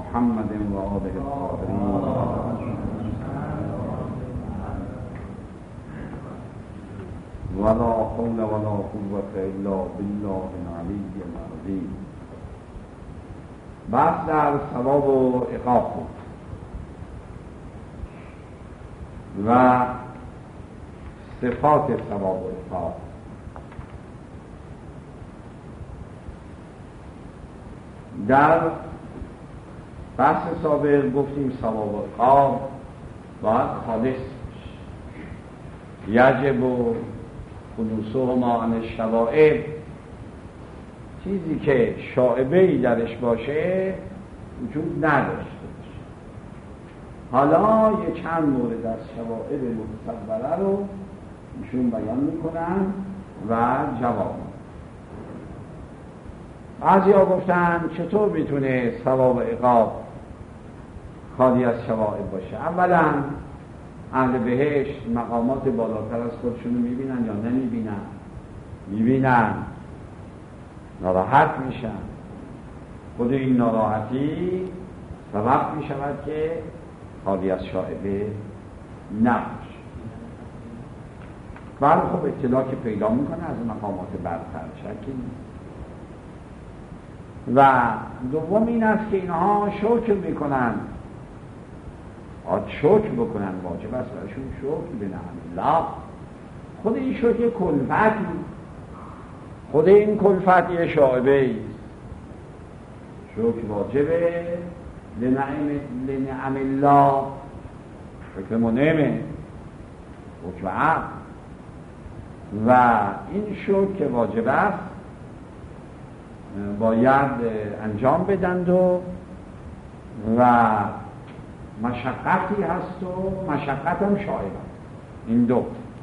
محمد و آله الطاهرین ولا حول ولا قوة الا بالله العلی العظیم. بحث در ثواب و عقاب بود و صفات ثواب و عقاب. در بحث سابق گفتیم ثواب و عقاب باید خالص یجب و خلوصهما عن الشوائب، چیزی که شائبه‌ای درش باشه وجود نداشته باشه. حالا یه چند مورد از شوائب متصوره رو ایشون بیان میکنن و جواب. بعضی ها گفتن چطور میتونه ثواب و عقاب خالی از شوائب باشه؟ اولا اهل بهشت مقامات بالاتر از خودشونو میبینن یا نمیبینن؟ میبینن، ناراحت میشن. خود این ناراحتی سبب میشود که خالی از شائبه نباشه. بله خب اطلاع که پیدا میکنه از مقامات برتر، شکی نیست. و دوم این است که اینها شکر میکنن، شکر بکنن، واجب است برایشون شکر به نعم الله. خود این شکر کلفتی، خود این کلفتی شائبه است. شکر واجبه لنعم الله، شکر منعمه، شکر عبد. و این شکر که واجب است باید انجام بدند و مشقتی هست و مشقت هم شائبه. این دو.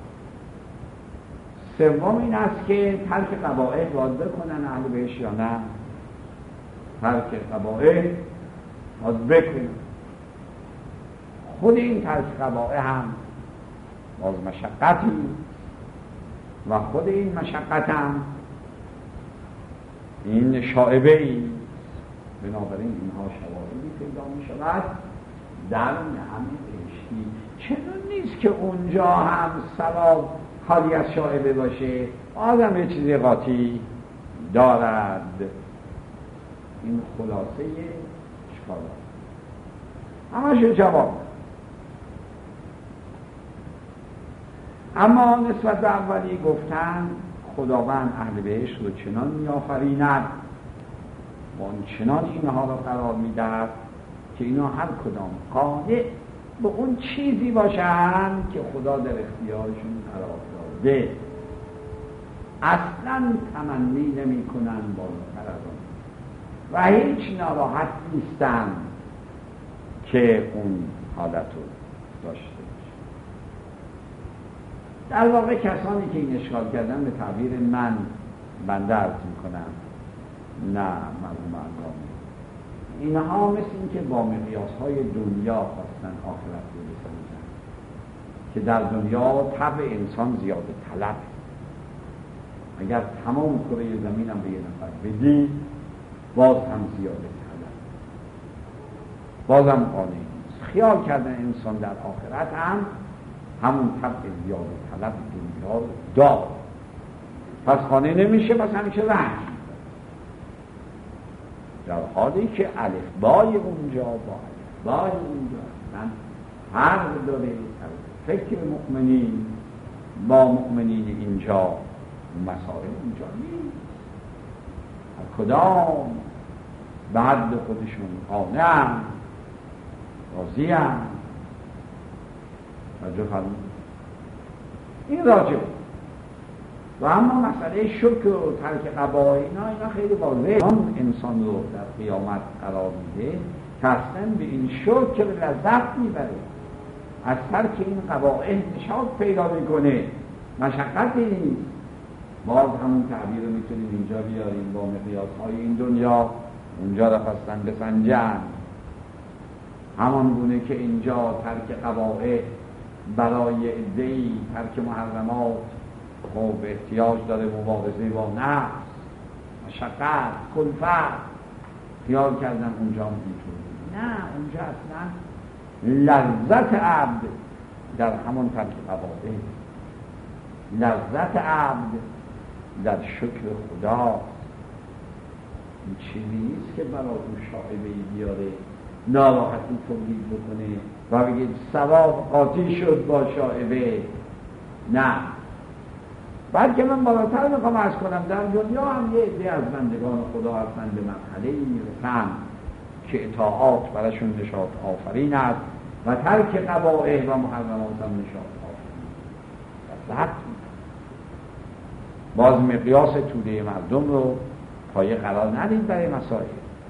سوم این است که ترک قبائح باید بکنن اهل بهشت یا نه؟ ترک قبائح باید بکنن. خود این ترک قبائح هم باز مشقتی و خود این مشقت هم این شائبه ای. بنابراین اینها شوائبی پیدا می شود در نعم بهشتی. چنون نیست که اونجا هم ثواب خالی از شائبه باشه، آدم یه چیزی قاطی دارد. این خلاصه اشکالات همش جواب. اما نسبت به اولی گفتن خداوند اهل بهشت رو چنان می‌آفریند و چنان اینها رو قرار می‌دهد که اینا هر کدام قانع به اون چیزی باشن که خدا در اختیارشون قرار داده. اصلا تمنی نمی کنن بالاتر از اون و هیچ ناراحت نیستن که اون حالت رو داشته باشه. در واقع کسانی که این اشکال کردن به تعبیر من بنده عرض میکنم، نه مرحوم علامه، اینها مثل این که با مقیاس‌های دنیا خواستن آخرت رو بسنجن که در دنیا طبع انسان زیاده طلب. اگر تمام کره زمین هم به یه نفر بدی باز هم زیاده طلب، باز هم قانع نیست. خیال کردن انسان در آخرت هم همون طبع زیاده طلب دنیا دار، پس قانع نمیشه، پس همیشه رنج، در حالی که الفبای اونجا با الفبای اونجا من فرق داره. فکر مؤمنین با مؤمنین اینجا مسائل اونجا نیست. کدام به حد خودشون قانع راضی هم راجع فرمون این راجع. و اما مسئله شکر و ترک قبائح اینا خیلی واضحه. انسان رو در قیامت قرار میده که اصلا به این شکر لذت میبره، از ترک این قبائح نشاط پیدا میکنه، مشقتی نیست. باز همون تعبیر رو میتونیم اینجا بیاریم با مقیاس‌های این دنیا اونجا رو خواستن بسنجن. همان گونه که اینجا ترک قبائح برای عده‌ای ترک محرمات خب احتیاج داره مبارزه با نفس، مشقت، کلفت. خیال کردن اونجا اینطور نه، اونجا اصلا لذت عبد در همون ترک قبائل، لذت عبد در شکر خدا. این چیزی نیست که برای اون شائبه‌ای بیاره ناراحتی تولید بکنه و بگید ثواب قاطی شد با شائبه. نه، بلکه من بالاتر میخوام عرض کنم در دنیا هم یه عده از بندگان خدا هستن به مرحله‌ای میرسن که اطاعات براشون نشاط آفرین است و ترک قبائح و محرمات هم نشاط آفرین است. باز مقیاس توده مردم رو پایه قرار ندید برای مسائل.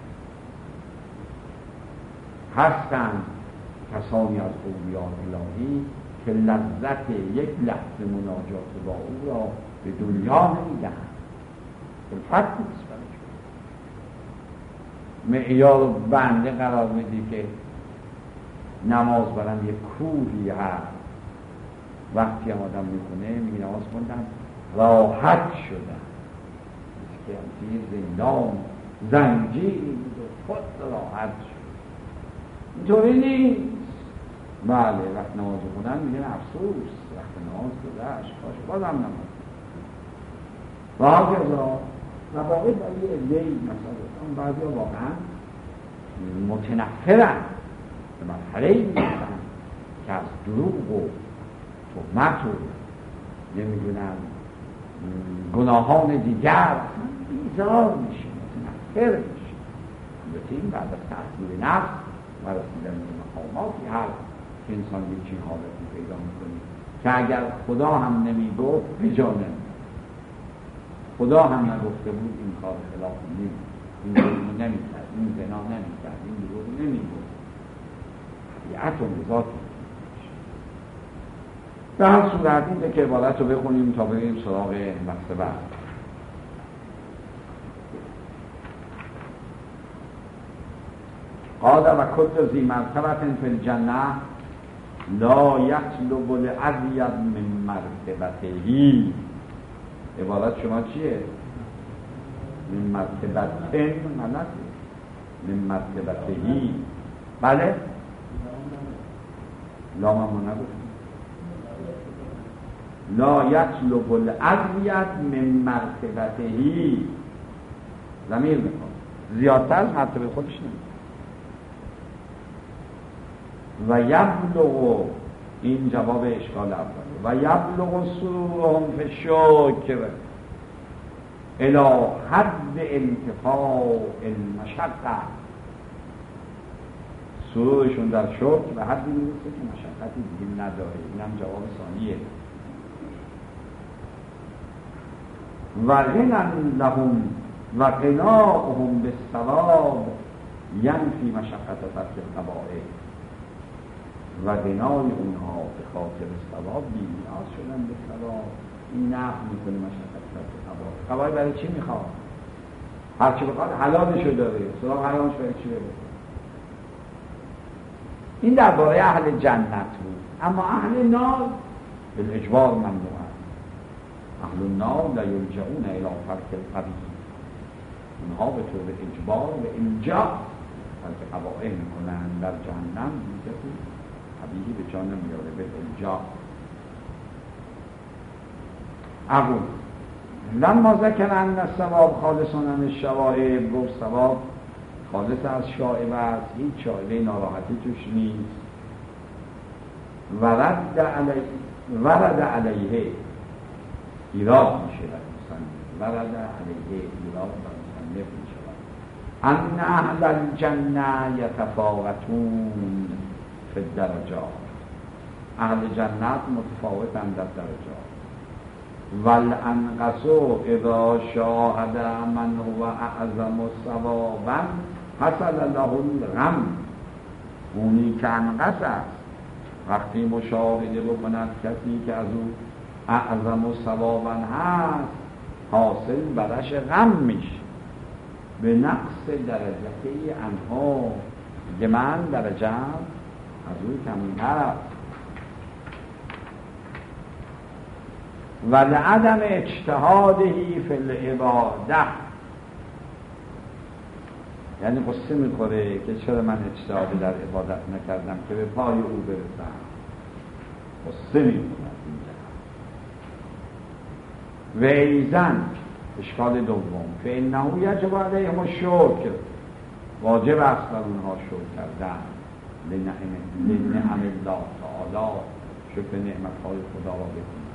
هستند کسانی از اولیاء الهی که لذت یک لحظه مناجات با او را به دنیا نمیدهند. الفت نیست برای معیار بنده قرار میدی که نماز برم یک کوهی هست، وقتی هم آدم میکنه میگه نماز خوندم راحت شدم، که همچنین زندان زنجیری بود و خود راحت شد. اینطوری نیست. بله، وقت نماز خوندن میگن افسوس، وقت نماز گذشت، کاش بازم نماز. و هاکذا قبائل برای عده‌ای مثلا بعضی ها واقعا متنفرن، به مرحله‌ای میرسن که از دروغ و تهمت و نمیدونم گناهان دیگر بیزار میشه، متنفر میشه. البته این بعد از تحصیل نفس و رسیدن به مقاماتی هست که انسان یک چین حالتی پیدا میکنه که اگر خدا هم نمیگفت بجانه، خدا هم نگفته بود این کار خلاف نیست، این ظلم نمیکرد، این زنا نمیکرد، این دروغ نمیگفت، طبیعت و مزاج. به هر صورت این که عبارت رو بخونیم تا بریم سراغ بحث بعد. قال و کل ذی مرتبة فی الجنة لا یطلب الأزید من مرتبته. عبارت شما چیه؟ من مرتبته من مرتبته. بله؟ لا من نگفتم. لا یطلب الأزید من مرتبته. ضمیر میکن زیادتر از مرتبه خودش نمید. و یبلغ، این جواب اشکال اوله، و یبلغ سرورهم فی الشکر الی حد انتفاع المشقه. سرورشون در شکر به حدی میرسه که مشقتی دیگه نداره. اینم جواب ثانیه. و غنی لهم و غناهم بالثواب ینفی مشقت ترک القبائح. و غنای اونها به خاطر ثواب بی‌نیاز شدن به ثواب، این نفی میکنه مشقت ترک القبائح. قبائح برای چی میخواد؟ هرچی بخواد حلالشو داره، سراغ حرامش برای چی بره؟ این درباره اهل جنت بود. اما اهل نار بالاجبار ممنوع است. اهل النار لا یلجؤون الی ترک القبیح. اونها به طور اجبار و اینجا ترک قبائح میکنن. در جهنم دیگه قبیحی به جان نمیاره، به اینجا. اقول لما ذکر ان الثواب خالص عن الشوائب، گفت ثواب خالص از شائبه است، هیچ شائبه ناراحتی توش نیست. ورد علیه ایراد میشه در مصنف، ورد علیه ایراد در مصنف میشه ان اهل الجنه یتفاوتون فی الدرجات. اهل جنت متفاوتند در درجات. والانقص اذا شاهد من هو اعظم ثوابا حصل له الغم. اونی که انقص است وقتی مشاهده بکند کسی که از او اعظم ثوابا هست، حاصل برش غم میشه به نقص درجه انها. که من درجه از اوی کمتر است. و لعدم اجتهادهی فی العباده یعنی قصه میخوره که چرا من اجتهادی در عبادت نکردم که به پای او برسم. قصه میخوره این جهت. و ایزن اشکال دوم فإنه یجب علیهم الشکر، واجب است بر اونها شکر کردن لنعم الله تعالی، شکر نعمتهای خدا را بکنند.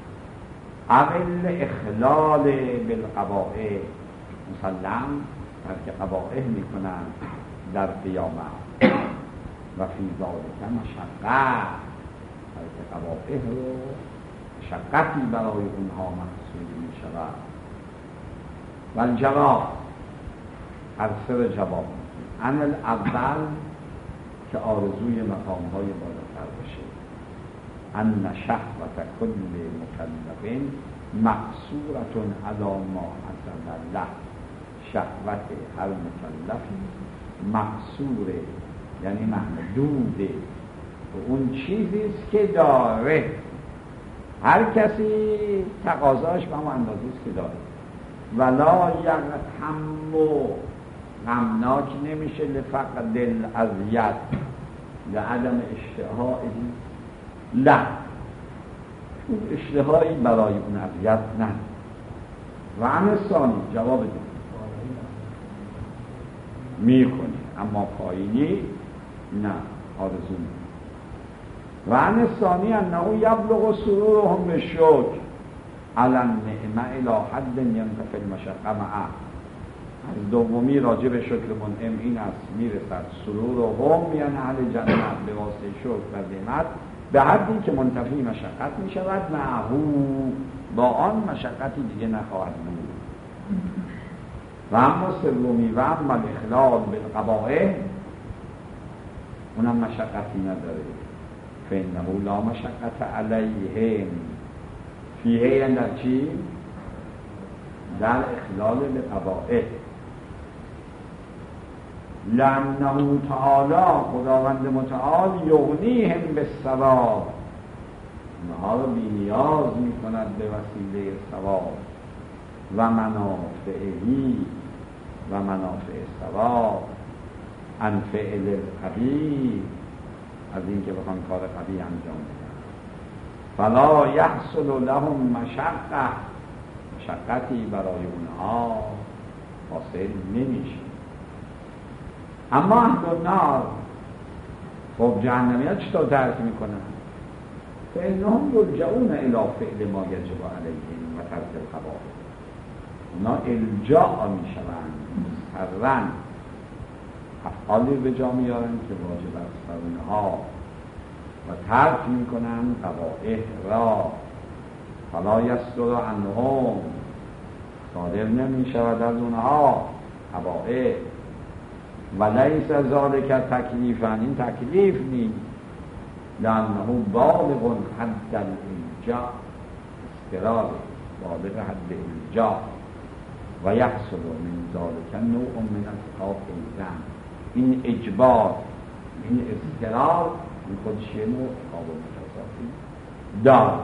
اول اخلال بالقبائح، مسلم ترک قبائح میکنند در قیامت و فی ذلک مشقت، ترک قبائح رو مشقتی برای اونها محسوب میشود. و الجواب هر سر جواب ان الاول که آرزوی مقامهای بالاتر باشه، ان شهوت کل مکلف مقصورة علی ما عز الله، شهوت هر مکلفی مقصوره یعنی محدوده به اون چیزی است که داره. هر کسی تقاضاش به اون اندازه است که داره. ولا یغتم، غمناک نمیشه لفقد الاذیت لعدم اشتهایی، لا اون اشتهایی برای اون اذیت نه. و عن ثانی جواب دید میکنی اما پایینی نه، آرزو میکنی. و عن ثانی انه یبلغ سرورهم بالشکر علی النعمه الی حد ینتفی المشقه معه. از دومی راجع به شکر منعم این است میرسد سرورهم یعنی اهل جنت به واسطه شکر و نعمت به حدی که منتفی مشقت می شود، معهو با آن مشقتی دیگه نخواهد بود. و اما سومی و اما الاخلال بالقبائح، اونم مشقتی نداره. فإنه لا مشقت علیهم فیه، یعنی در چی؟ در اخلال بالقبائح. لأنه تعالی، خداوند متعال یغنیهم بالثواب، اونها رو بی نیاز می کند به وسیله ثواب و منافعهی و منافع ثواب عن فعل القبیح، از این که بخوان کار قبیح انجام بدن. فلا یحصل لهم مشقه، مشقتی برای اونها حاصل نمیشه. اما اهل النار، خب جهنمیان چطور درک میکنن؟ فإنهم یلجؤون الی فعل ما یجب علیهم و ترک القبائح، اونا الجاء میشوند مضطرن افعالی به جا میارن که واجب است بر اونها و ترک میکنن قبائح را. فلا یصدر عنهم، صادر نمیشود از اونها قبائح. و لیس ذلک تکلیفا، این تکلیف نیست. لأنه بالغ حد الالجاء، استقرار بالغ حد الالجاء و یحصل من ذلک نوع من الخوف ایضا، این اجبار، این استقرار این خودش یه نوع خواب متصافی دار.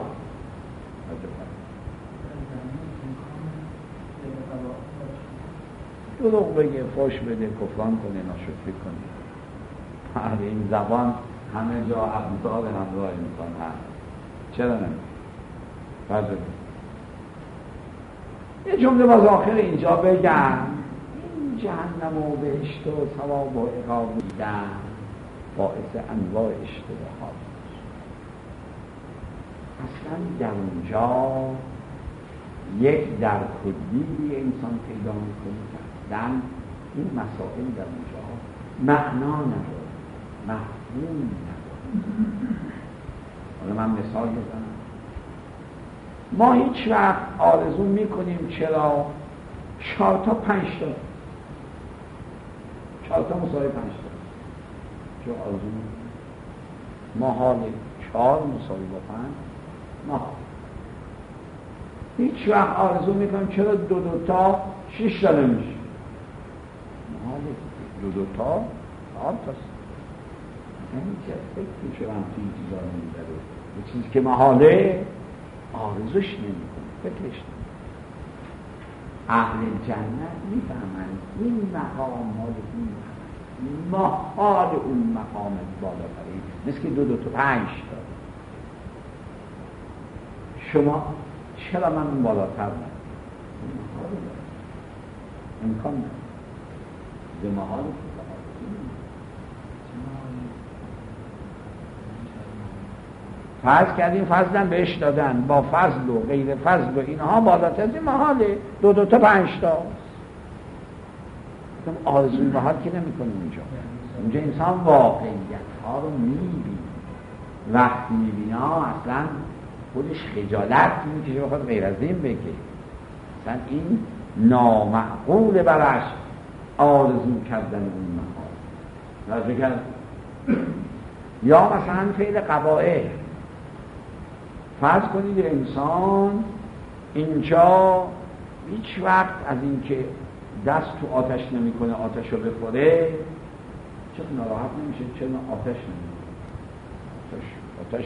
دروغ بگه، فوش بده، کفران کنه، ناشکری کنه. این زبان همه جا ابزار همراه انسان هست، چرا نمیشه؟ یه جمله باز آخر اینجا بگم، این جهنم و بهشت و ثواب و عقاب دیدن باعث انواع اشتباهات. اصلا در اونجا یک در کلی انسان پیدا میکنه که اصلا این مسائل در اونجا معنا نداره، مفهوم نداره. حالا من مثال بزنم. ما هیچ وقت آرزو میکنیم چرا 4 تا 5 تا 4 تا مساوی 5 تا چه آرزو میکنیم؟ ما حال 4 مساوی با 5 ما هیچ وقت آرزو میکنیم چرا 2 تا 6 تا نمیشه؟ ما حال 2 تا 4 تاست. یعنی که فکر شدم توی چیزا نمیداره، یه چیزی که محاله آرزوش نمی کنه، فکرش نمی. اهل جنت میفهمند این مقام مال این ما حال اون مقام بالاتری مثل که 2 تا 5 تا. شما چرا من اون بالاتر ندارم؟ امکان ندارم به محال فرض کردیم فضلم بهش دادن با فضل و غیر فضل و اینها بالاتر از این محاله 2 تا 5 تا آرزوی محال که نمی کنیم اونجا انسان واقعیت ها رو میبینه. وقتی میبینه اصلا خودش خجالت میکشه بخواد غیر از این بگه. اصلا این نامعقول برش آرزو کردن اون محال راجع کرد. یا مثلا فعل قبائح، فرض کنید انسان اینجا هیچ وقت از اینکه دست تو آتش نمیکنه آتش رو بخوره چرا ناراحت نمیشه؟ چرا آتش نمیکنه؟ آتش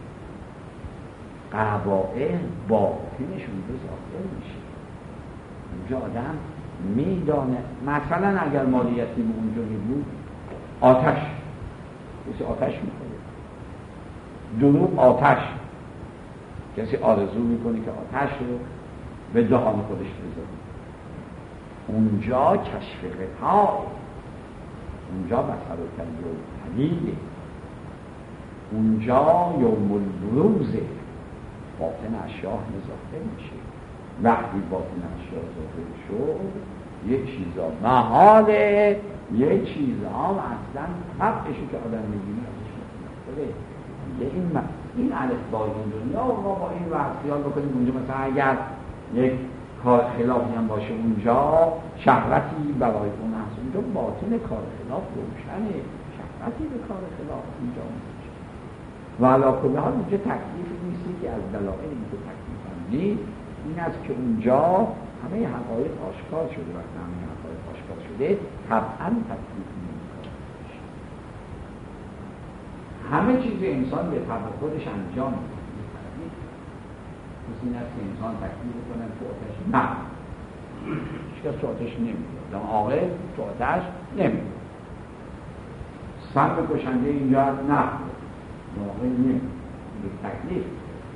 قبائح باطنشون به ظاهر میشه. اونجا آدم میدانه مثلا اگر مالیتی به اونجا بود آتش کسی آتش میخوره، دروغ آتش کسی آرزو میکنه که آتش رو به دهان خودش بذاره. اونجا کشف غطای، اونجا بسر و پلیده، اونجا یوم البروزه، باطن اشیاء ظاهر میشه. وقتی باطن اشیاء ظاهر شد یه چیزا محاله، یه چیزا اصلا حقشه که آدم میگیمه ازش مطمئن کنه. این الفبای این دنیا و ما با این وحسیال بکنیم اونجا مثلا اگر یک کار خلافی هم باشه اونجا شهوتی برای اون هست، اونجا باطن کار خلاف روشنه، شهوتی به کار خلاف اونجا میشه. و علا کل حال اونجا تکلیفی نیستی که از دلائل این که تکلیف هم نیست این است که اونجا همه حقایق آشکار شده. وقتی همه حقایق آشکار شده طبعا تکلیف نمی‌کنه. همه چیز انسان به طبع خودش انجام میده. این است که انسان تکلیف کنه تو آتش نه، هیچکس تو آتش نمیده، آدم عاقل تو آتش نمیده. سم کشنده اینجا نه، عاقل نمیده به تکلیف.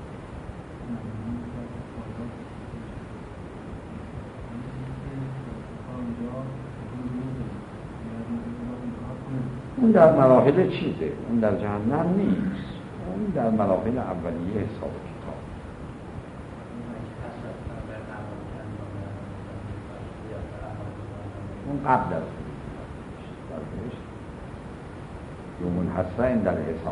اون در مراحل چیزه، اون در جهنم نیست، اون در مراحل اولیه حساب کتاب. اون قبل از بهشت یوم الحسره در حساب.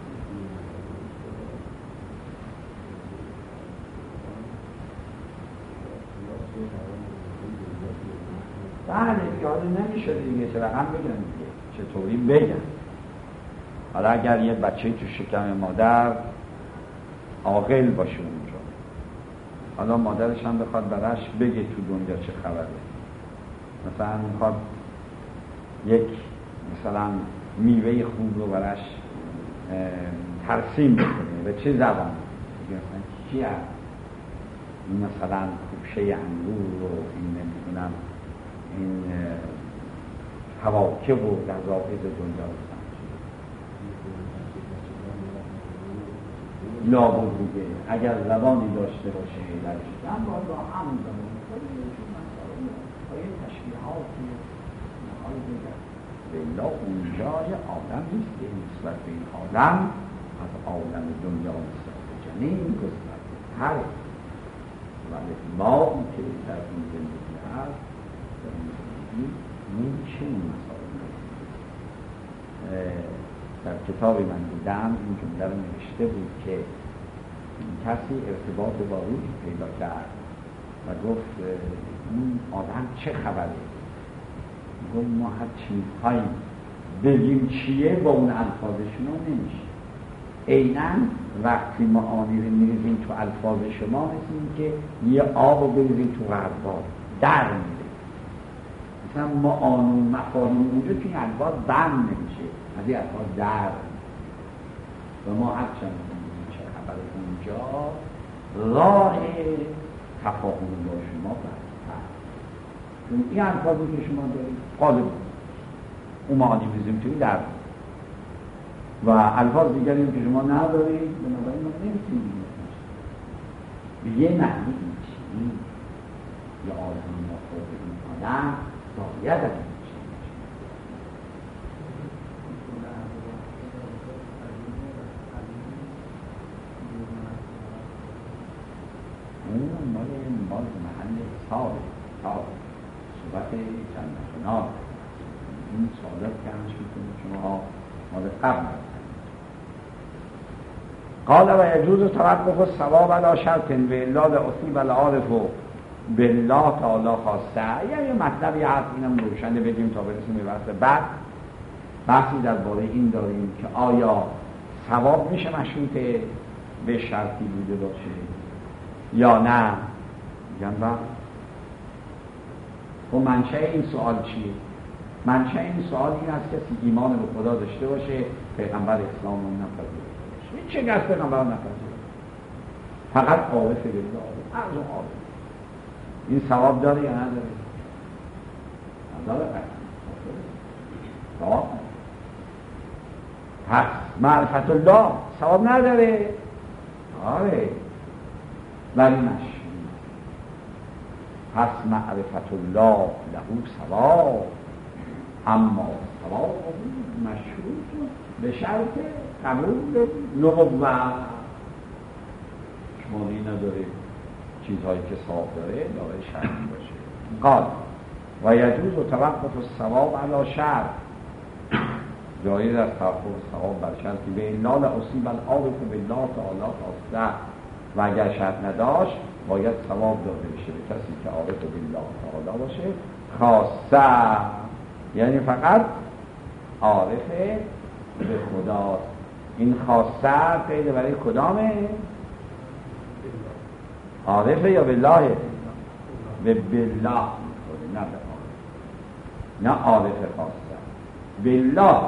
بله دیگه حالا نمیشه دیگه چه رقم بگن دیگه چطوری بگن. حالا اگر یه بچه تو شکم مادر عاقل باشه اونجا، حالا مادرش هم بخواد براش بگه تو دنیا چه خبره، مثلا میخواد یک مثلا میوه خوب رو براش ترسیم بکنه به چه زبان بگه مثلا چی هست این مثلا خوشه انگور رو این نمیدونم این حواکب و لذائذ دنیا رو لابد دیگه اگر زبانی داشته باشه در شدن باید با همون زبان باید تشبیهاتی نهایی بگرد بلا اونجای آدم نیست که نسبت به این آدم از آدم دنیا نسبت به جنین گسترده تر ولی ما اون که در این زندگی هست در این زندگی نیچه اون مسائل در کتابی من دیدم این جمله رو نوشته بود که کسی ارتباط با روحی پیدا کرد و گفت این آدم چه خبره؟ گفت ما هر چی میخواییم بگیم چیه با اون الفاظ شما نمیشه. عیناً وقتی ما آنی رو میریزیم تو الفاظ شما مثل که یه آب رو بریزیم تو غربال در میره. مثلا ما آنون مفاهیم اونجا توی الفاظ بند نمیشه، از این الفاظ در و ما هر چند چه خبر اونجا راه تفاهم با شما برد این الفاظی که شما دارید قالب اون معانی میزیم توی در و الفاظ دیگری که شما ندارید بنابراین ما نمیتونیم به یه معنی این چیزی یا آدمی یا خود این آدم باید از این چیزی اون مال محل حساب صحبت چند کنار این سوالات که همش میکنید شما مال قبل قال و یجوز توقف الثواب علی شرط و الا لاصیب العارف بالله تعالی خاصه. یعنی مطلبی هست اینم روشنه بدیم تا برسیم به بحث بعد. بحثی درباره این داریم که آیا ثواب میشه مشروط به شرطی بوده باشه یا نه. میگن و منشأ این سوال چیه؟ منشأ این سوال این است که کسی ایمان به خدا داشته باشه پیغمبر اسلام رو نپذیره باشه. این چه از پیغمبر رو نپذیره؟ فقط عارف بالله از اون عارف. این ثواب داره یا نداره؟ نداره. ثواب پس معرفت الله ثواب نداره. آره ولی مشروط. پس معرفت الله له ثواب اما ثواب مشروط به شرط قبول نبوت. شمالی نداره چیزهایی که ثواب داره شرطی باشه. قال و یجوز توقف الثواب علی شرط. جایز از توقف ثواب بر شرطی به الا لاصیب العارف بالله تعالی خاصه. و اگر شرط نداشت باید ثواب داده بشه به کسی که عارف بالله تعالی باشه خاصه. یعنی فقط عارف به خدا. این خاصه قید برای کدامه؟ عارفه یا بالله؟ به بالله نه به عارف، نه عارف خاصه. بالله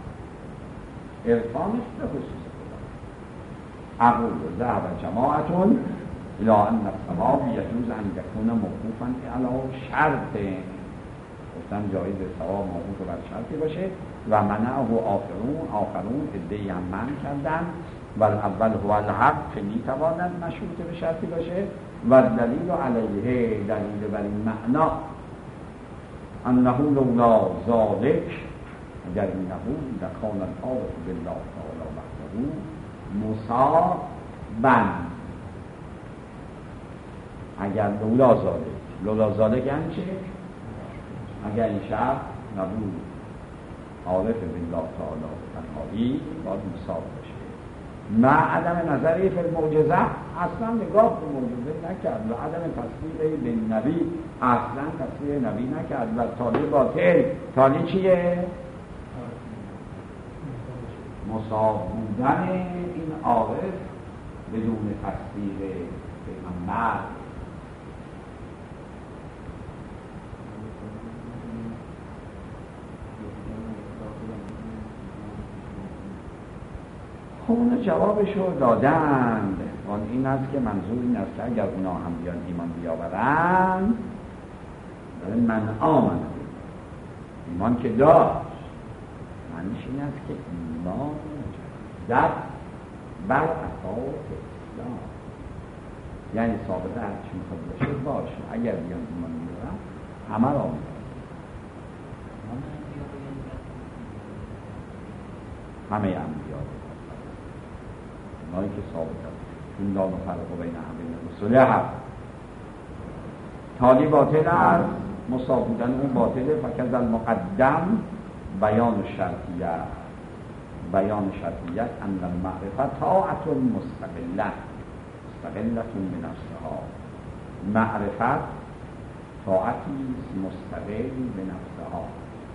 عرفانش به خصوص خدا. اقول ذهب جماعتون الى ان الثواب یجوز ان یکون موقوفا علی شرط. گفتن جایز ثواب موقوف بر شرطی باشه و منعه آخرون ادعی هم منع کردن و اول هو الحق که میتواند مشروط به شرطی باشه و دلیل علیه دلیل بر این معنا انه لولا ذالک اگر اینه لکان العارف بالله تعالی وحده مصابا. اگر لولا ذالک یعنی چه؟ اگر این شرط نبود عارف بالله تعالی تنهایی باید مصاب باشه. مع عدم نظری فی المعجزه اصلا نگاه به معجزه نکرد و عدم تصدیق به نبی اصلا تصدیق نبی نکرد و تالی باطل. تالی چیه؟ مصاب بودن این عارف بدون تصدیق پیغمبر. اون جوابشو دادند. آن این است که منظور این است که اگر اونا هم بیان ایمان بیاورند من آمن ایمان که داشت معنیش این است که ایمان در بر اساس اسلام یعنی ثابت هرچی میخواد باشه باشه. اگر بیان ایمان بیاورند همه را همه انبیا اونایی که ثابت هست این لا نفرق بین احد من رسله هست. تالی باطل است مصاب بودن اون باطله. فکذ المقدم بیان شرطیت ان المعرفت طاعت مستقله بنفسها. معرفت طاعتی مستقل بنفسها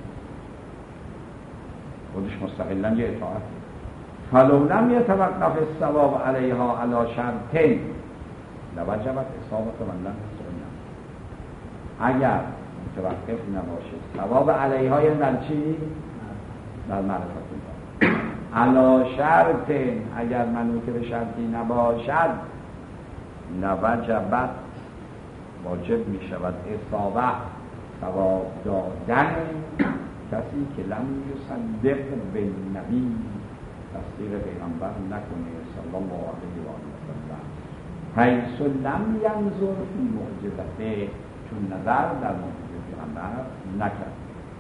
خودش مستقلا یه اطاعت. فلو لم يتوقف الثواب علیها علی شرطین لوجبت اصابت من لم يسرنا. اگر متوقف نباشه ثواب علیها یعنی در چی؟ در معرفت الله علی شرطین. اگر منوط به شرطی نباشد لوجبت واجب می شود اصابت ثواب دادن کسی که لم یصدق بالنبی، تصدیق پیغمبر نکنه صلی الله علیه و آله و سلم، حیث لم ینظر فی معجزته، چون نظر در معجزه پیغمبر نکرد.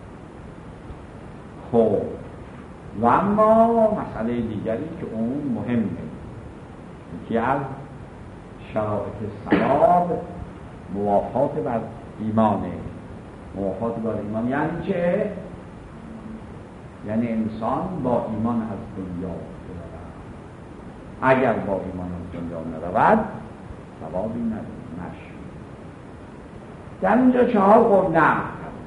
خب و اما مسئله دیگری که اون مهمه، یکی از شرایط ثواب موافقت بر ایمانه. موافقت بر ایمان یعنی چه؟ یعنی انسان با ایمان از دنیا برود. اگر با ایمان از دنیا نرود ثوابی نشد. در اینجا 4 قول نقل.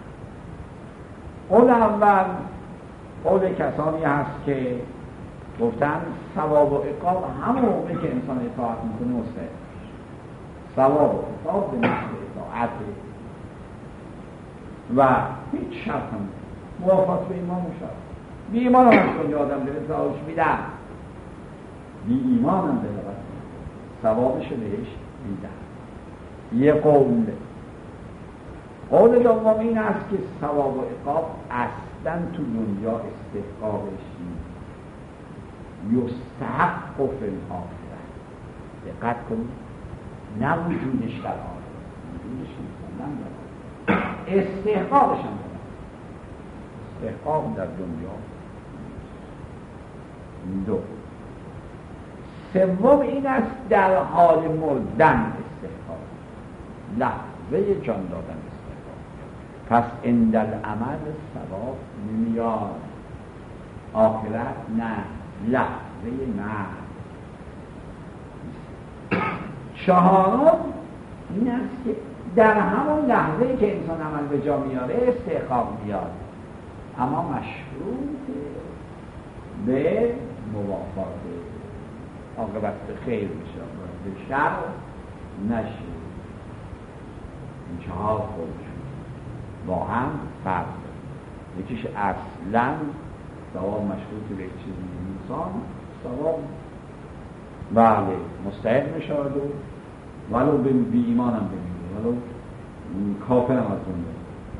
قول اول قول کسانی هست که گفتن ثواب و عقاب همون موقع که انسان اطاعت میکنه مستحق. ثواب و عقاب به نحو اطاعت و هیچ شرط هم موافقت به ایمان شرط. بی ایمان هم از کنی آدم بره ثوابش میدم، بی ایمان هم بره ثوابش بهش میدم. یه قول. قول دوم این است که ثواب و عقاب اصلا تو دنیا استحقاقش نیست، یستحق فی الاخره. دقت کنید، نه وجودش در آخرت، وجودش نیست، استحقاقش هم دارد. استحقاق در دنیا. 2. سوم این است در حال مردن استحقاق، لحظه جان دادن استحقاق. پس عند العمل ثواب نمیاد، آخرت نه، لحظه مرگ. 4 این است که در همون لحظه که انسان عمل به جا میاره استحقاق میاد، اما مشروط به موافقت عاقبت به خیر بشه، به شر نشه. این 4 خودشون با هم فرق داره. یکیش اصلا ثواب مشروط به چیزی انسان، ثواب بله مستحق میشود و ولو بی ایمان هم بمیره، ولو کافر هم از دنیا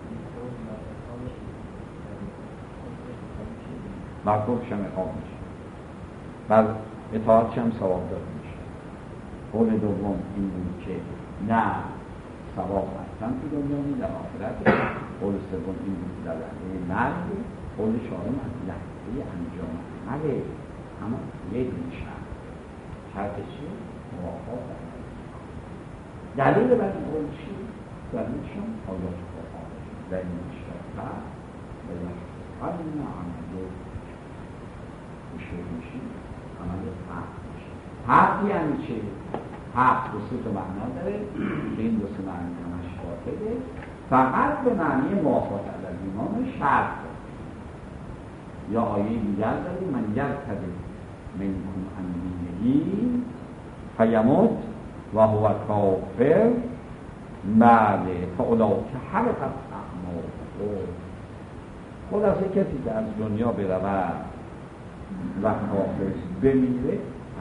مرکوبش هم اقام میشه، بعد اطاعتش هم ثواب داده میشه. قول دوم این بود که نه، ثواب اصلا تو دنیا نیست، در آخرت. قول سوم این بود در لحظه مرگ. قول 4 از لحظه انجام عمله، اما یک شرط. شرط چی؟ موافقت. دلیل بر این قول چی؟ دلیلشون آیات قرآن. در این شرط به یحبطن عمله، مشروع میشه عمل حق میشه. حق یعنی چه؟ حق 2 معنا داره که این 2 معنی همش باطله، فقط به معنی موافقت علی ایمان شرط داره. یا آیه دیگر داره من یرتد منکم عن دینه فیموت و هو کافر بله فاولئک حبطت اعمالهم. خلاصه کسی که از دنیا برود و کافر بمیره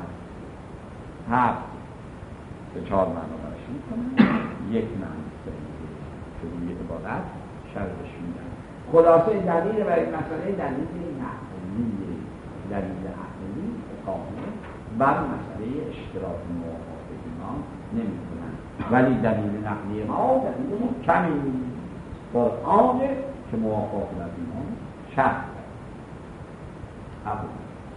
حق به 4 معنا برش میکنه. یک معنی که روی عبادت شرطش میدن. خلاصه دلیل برای مسئله دلیل عقلیه، دلیل عقلی اقامه بر مسئله اشتراک موافقت ایمان نمیکنن، ولی دلیل نقلی ما دلیل کمی قرآن که موافقت بر ایمان شرط دارد.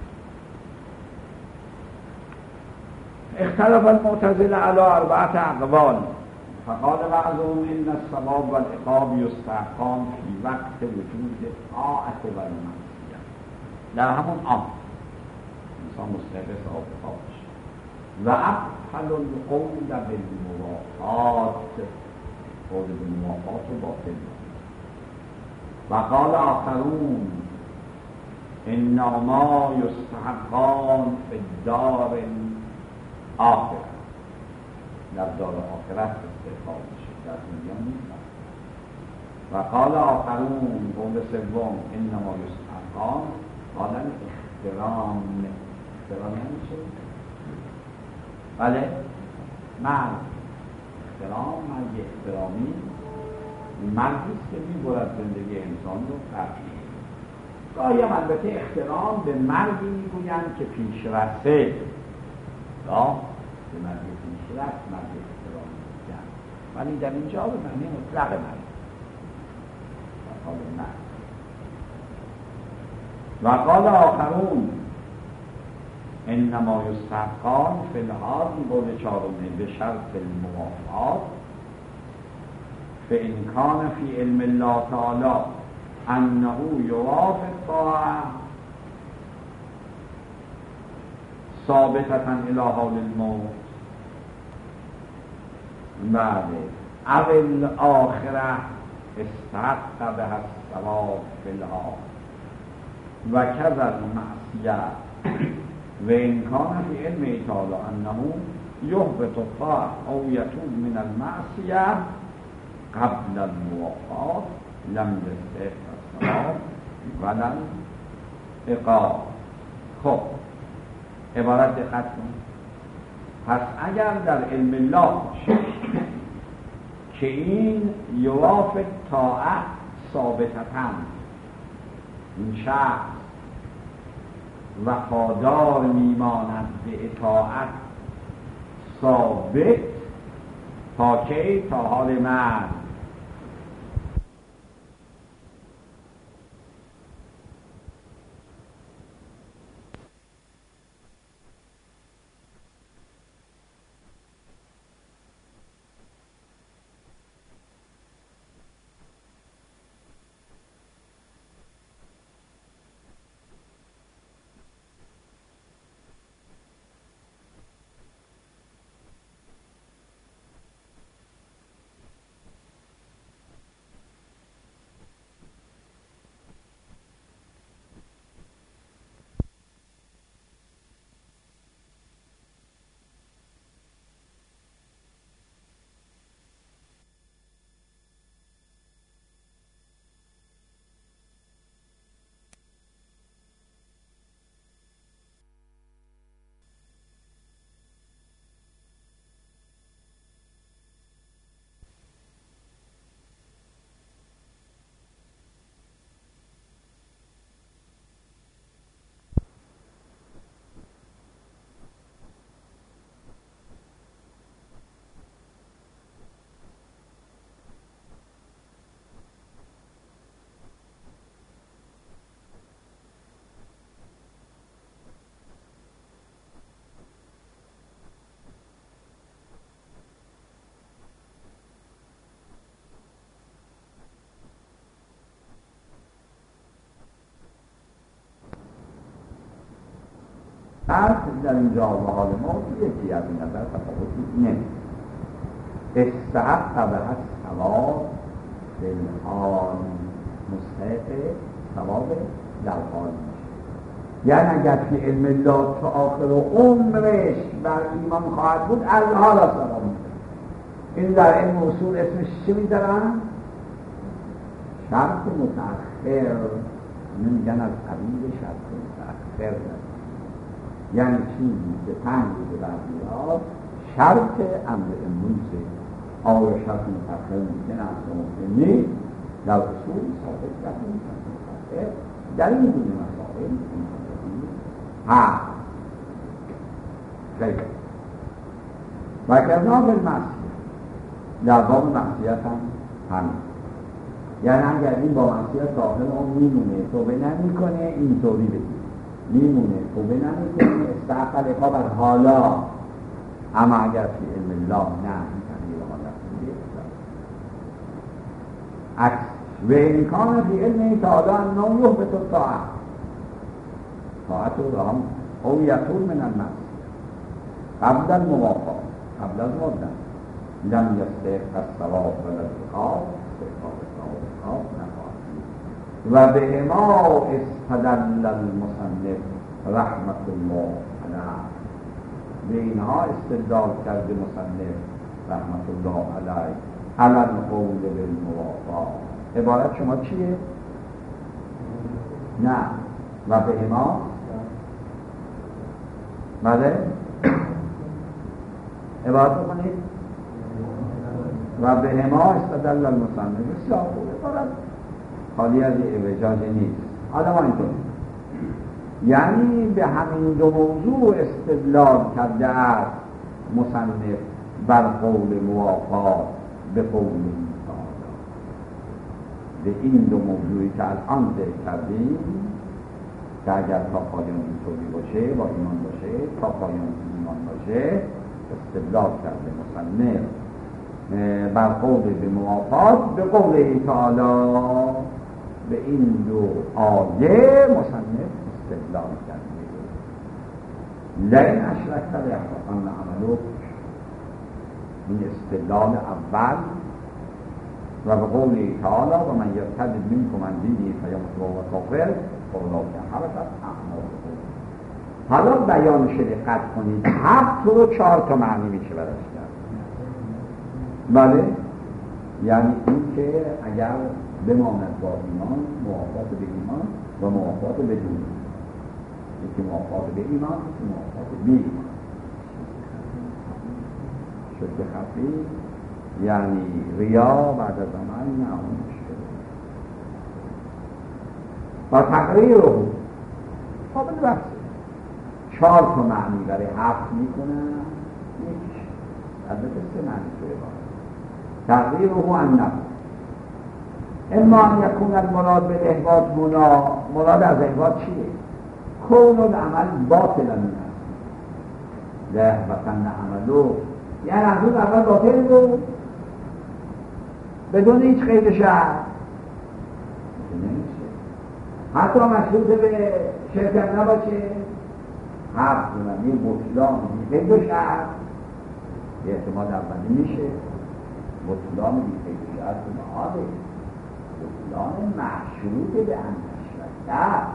اختلف المعتزله علی 4 اقوال، فقال بعضهم ان الثواب والعقاب یستحقان فی وقت وجود طاعت و المعصیه. در همون انسان مستحق ثواب و عقاب میشه. و ابطل القول بالموافقات، قول بالموافقات و باطل. و قال آخرون انما یستحقان فی الدار آخرت، در دار آخرت استحقاق میشه، در دنیا نیست. و قال آخرون قول سوم انما یستحقان قالن احترام. احترام یعنی چه؟ بله مرد. احترام مرد احترامی مرگیست که می‌برد زندگی انسان رو تغییر. گاهی هم البته احترام به مرگی میگویند که پیشرفته، یا به مرگ پیشرفت مرگ احترام میگویند، ولی در اینجا به معنی مطلق مرگ و حال مرگ. و قال آخرون انما یستحقان فی الحال، قول چهارمه به شرط الموافقات، فإن کان فی علم الله تعالی انه یوافق طاعه ثابتة الی حال الموت، بله، او الاخره استحق بها الثواب فی الحال و کذا المعصیه و ان کان فی علم تعالی انه یهبط الطاعه او یتوب من المعصیه قبل الموافقات لم یستحق الثواب ولا العقاب. خب عبارت دقت کن. پس اگر در علم الله باشه که این یوافق طاعه ثابتتاً، این شخص وفادار میماند به اطاعت ثابت تا کی؟ تا حال مرگ. فرق در اینجا و حال موت یکی از این نظر تفاوتی نمی استحق بها الثواب فی الحال، مستحق ثواب در حال میشه. یعنی اگر فی علم الله تا آخر عمرش بر ایمان خواهد بود از حال ثواب میشه. این در علم اصول اسمش چی میذارن؟ شرط متأخر. میگن از قبیل شرط متأخر، یعنی چیزی که 5 روز بعد میاد شرط امر امروزه. آیا شرط متأخر ممکن است و ممکن نیست؟ در اصول ثابت کردیم شرط متأخر در این گونه مسائل ها خیلی و کذا بالمعصیه، در باب معصیت هم یعنی اگر این با معصیت داخل اون میمونه توبه نمیکنه اینطوری بگید میمونه توبه نمیکنه استحق العقاب از حالا، اما اگر فی علم الله نه این تغییر حالت میده عکس و امکان فی علم تعالی انه یهبط الطاعه، طاعت رو هم او یطول من المعصیه قبل الموافقه قبل المدت لم یستحق الثواب ولا العقاب، استحقاق الثواب نخواهد و به ما استدل المصنف رحمت الله علیه، به اینها استدلال کرده مصنف رحمت الله علیه علی القول بالموافقه. عبارت شما چیه؟ نه و به ما بله عبارت کنید و به هما استدل المصنف بسیار خوبه دارد خالی از اعوجاج نیست. حالا ما اینطور یعنی به همین دو موضوع استدلال کرده است مصنف بر قول موافات به قول تعالی. به این دو موضوعی که الان ذکر کردیم که اگر تا پایان اینطوری باشه با ایمان باشه تا پایان ایمان باشه استدلال کرده مصنف بر قول به موافات به قول تعالی. به این دو آیه مصنف استدلال کرده لئن اشرکت لیحبطن عملک. این استدلال اول و به قول تعالی و من یرتد منکم عن دینه فیمت وهو کافر فاولئک حبطت اعمالهم. حالا بیانش دقت کنید، 7 و 4 تا معنی میشه براش کرد. بله، یعنی این که اگر بماند با ایمان موافات به ایمان و موافات به دین، یکی موافات به ایمان یکی موافات به ایمان. شرک خفی یعنی ریا بعد از عمل نه اون مشکل و تقریر رو قابل بحثه. 4 تا معنی برای 7 میکنن، یکیش البته 3 معنی توی باید تقریر رو انف اما ان یکون المراد به احباط مراد از احباط چیه؟ کون العمل باطلا است لیحبطن عملک، یعنی از اون اول باطل بود بدون هیچ قید شرط نمیشه، حتی مشروط به شرکت نباشه، حق یه بطلان بی قید شرط به احتمال اولی میشه. بطلان بی قید شرط معاده بطلان مشروط به انشرکت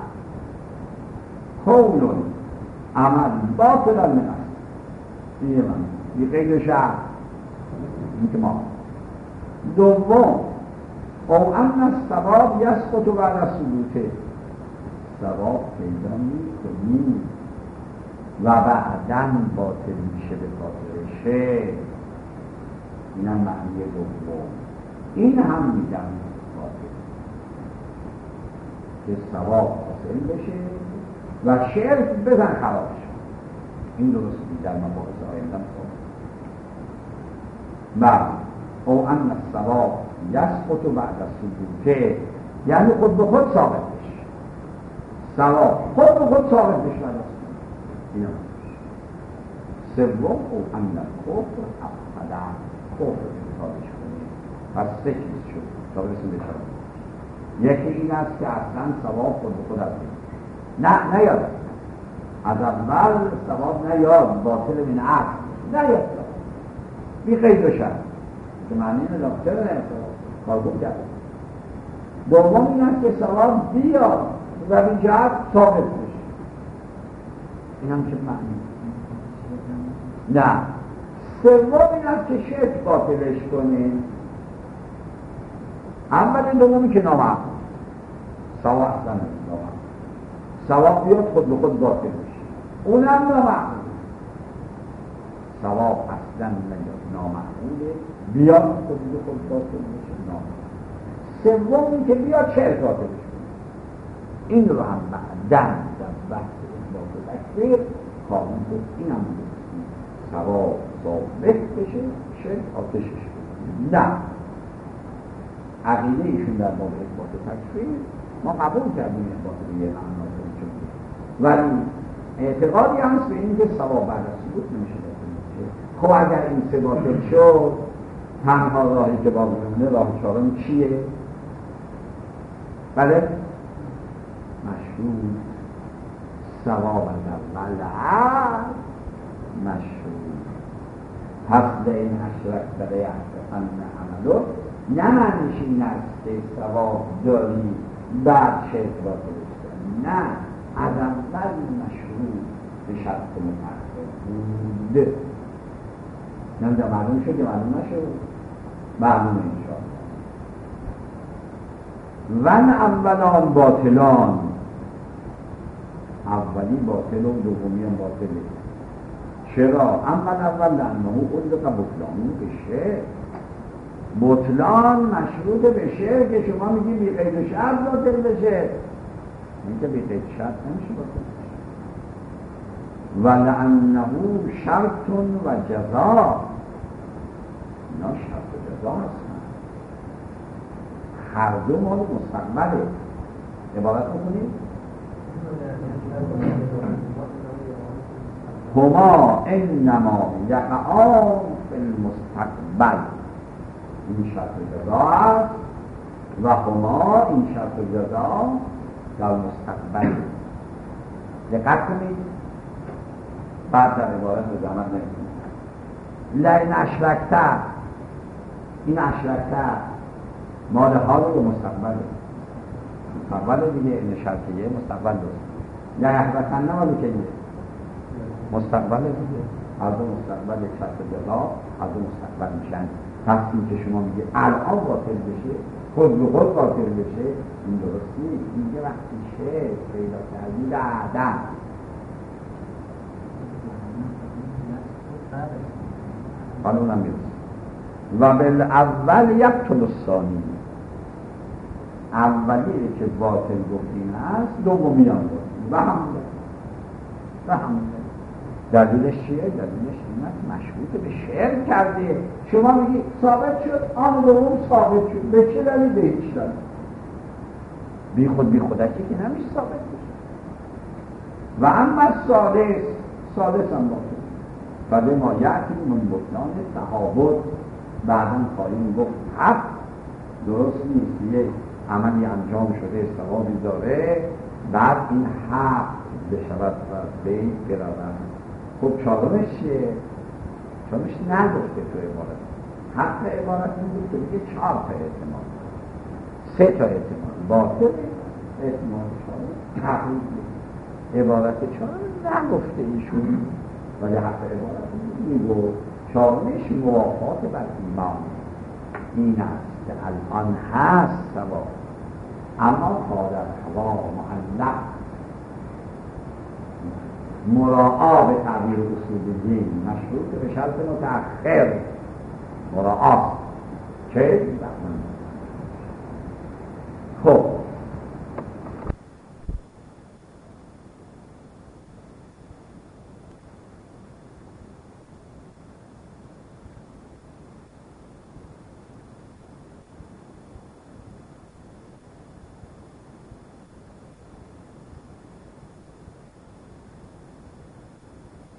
کون عمل باطلا من است. این من بی قید شرط این که ما دوم او ان الثواب یسقط بعد ثبوته، ثواب پیدا می‌کنی و بعداً باطل میشه به خاطر شرک. اینم معنی دوم. این هم میگم باطل که ثواب حاصل بشه و شرک بزن خراب شد. این درست در مباحث آینده می‌خوام. بعد او ان الثواب یسقط بعد ثبوته، یعنی خود به خود ثابت بشه. ثواب خود به خود ثابت بشه. اینا سوم او ان الکفر ابدا، کفر ثابت کنه. پس 3 چیز شد تا برسیم به چهارم. یکی این است که اصلا ثواب خود به خود از نه نیاد، از اول ثواب نیاد، باطل من اصل نیاد، بی قید و شرط که معنی لاکتر نیاد کارگون کرد. دوم این است که ثواب بیاد و به جهت ثابت بشه. این هم چه معنی؟ نه. سوم این است که شرک باطلش کنه. اول دومی که نامحکوم، ثواب اصلا نامحکوم، ثواب بیاد خود به خود باطل بشه، اونم نامحکوم. ثواب اصلا نامحکومه، بیاد خود به خود باطل بشه، نامحکوم. سوم این که بیاد شرک باطلش کنه. این رو هم بعدن در بحث اثبات و تکفیر خواهیم بود. این هم ثواب ثابت بشه، شرک آتشش کنه. نه، عقیده ایشون در باب اثبات و تکفیر ما قبول کردیم اثبات به یه معنا شد، ولی اعتقادی هست به این که ثواب بعد از ثبوت نمیشه داشته. خب اگر این سه باطل شد، تنها راهی که باقی میمونه راه چهارم چیه؟ بله، مشروط. ثواب از اول مشروط. پس این اشرک برای ان عملو نه معنیش این است که ثواب داری بعد شرک باطلش کنی، نه، از اول مشروط به شرط متأخر بود. نمیده معلوم شد یا معلوم نشد؟ معلوم انشاءالله. ون اولان باطلان، اولی باطل و دومی هم باطله. چرا؟ اول لانه علق بطلانه به شرک، بطلان مشروط به شعر که شما میگی بی قید شرط باطل بشه، میگه بی قید شرط نمیشه باطل بشه. ولعنه شرط و جزا، اینا شرط و جزا هستن، هر دو مال مستقبله. عبارت میکنید هما انما یقعان فی المستقبل، این شرط و جزا است و هما این شرط و جزا در مستقبل. دقت کنید بعد در عبارت رو زمان نکنید لئن اشرکت، این اشرکت مال حال و مستقبل دیگه، این شرطیه مستقبل دوست لیحبطن مالی که دیگه مستقبل دیگه، هر دو مستقبل یک شرط جزا، هر دو مستقبل میشن. پس این که شما میگه الان باطل بشه، خود به خود باطل بشه، این درست نیست. میگه وقتی شعر پیدا کردی بعدن حالا اونم میرسه و بالاول یقتل الثانی، اولی که باطل گفتیم هست دومی هم گفتیم و همونه. دلیلش چیه؟ دلیلش این است مشروط به شعر کرده. شما میگی ثابت شد، آن دوم ثابت شد، به چه دلیل؟ به هیچ دلیل. بی خودکی که نمیشه ثابت بشه. و اما سادس هم باطل بعد ما یعطی من بطلان تهابط، بعدا خواهیم گفت حق درست نیست، یه عملی انجام شده ثوابی داره، بعد این حق بشود و بین برود. خب چهارمش چیه؟ چهارمش نگفته تو عبارت. حق عبارت این بود که میگه 4 تا احتمال، 3 تا احتمال باطل، احتمال 4 تقریب. عبارت 4 نگفته ایشون، ولی حق عبارت میگو چهارمش موافقت بر ایمان این است که الان هست ثواب، اما تا در هوا معلق مراعا به تعبیر اصول دین مشروط به شرط متأخر مراعا که خب